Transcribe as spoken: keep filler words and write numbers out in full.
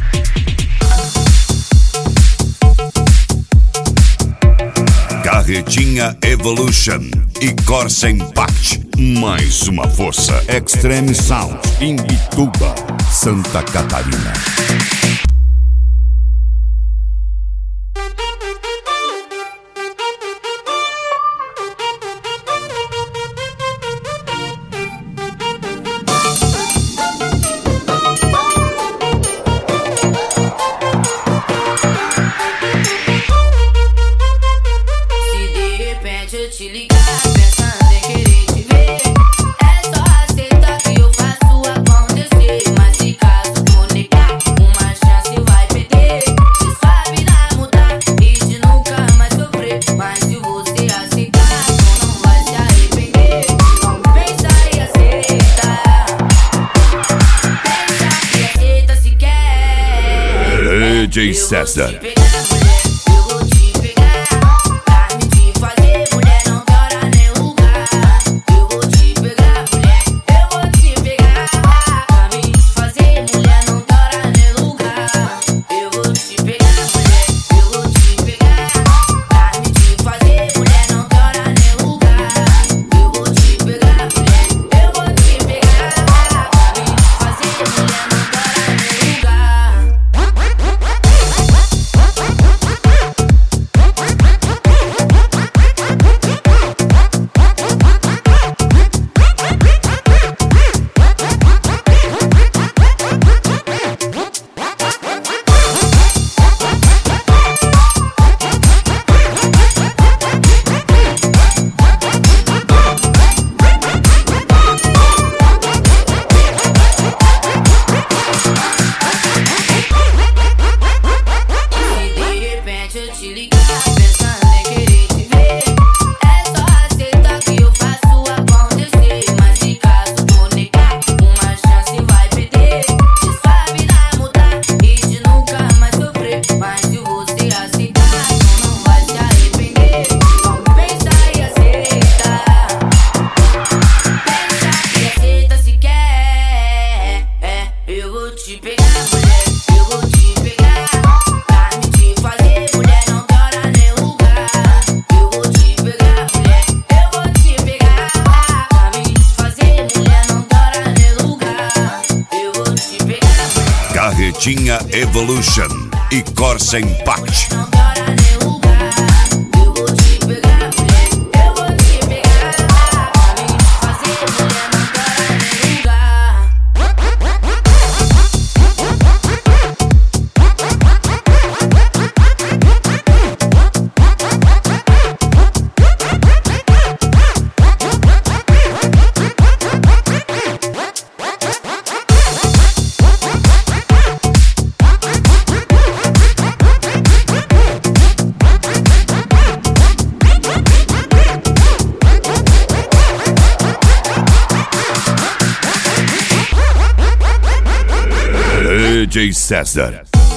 Carretinha Evolution e Corsa Impact. Mais uma força. Extreme Sound, Imbituba, Santa Catarina. Te ligar, pensando em querer te ver. É só aceitar que eu faço acontecer. Mas se caso tu negar, uma chance vai perder. Se sabe dar mudar e de nunca mais sofrer. Mas se você aceitar, tu não vai se arrepender. Não pensa e aceita. Pensa e aceita se quer. D J César. Carretinha Evolution e Corsa Impact. D J César.